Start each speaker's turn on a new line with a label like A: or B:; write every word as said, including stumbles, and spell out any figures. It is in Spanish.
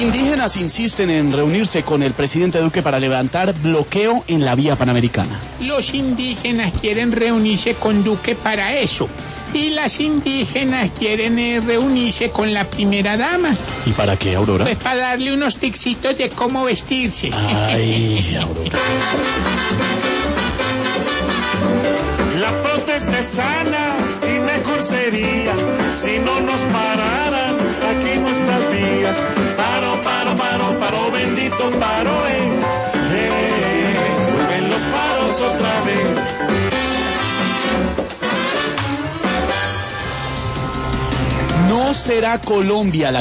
A: Indígenas insisten en reunirse con el presidente Duque para levantar bloqueo en la vía panamericana.
B: Los indígenas quieren reunirse con Duque para eso. Y las indígenas quieren eh, reunirse con la primera dama.
A: ¿Y para qué, Aurora?
B: Pues para darle unos tixitos de cómo vestirse.
A: Ay, Aurora.
C: La protesta es sana y mejor sería si no nos pararan aquí nuestras vías. Paro, paro, paro, paro, bendito paro, eh. eh vuelven los paros otra vez.
A: No será Colombia la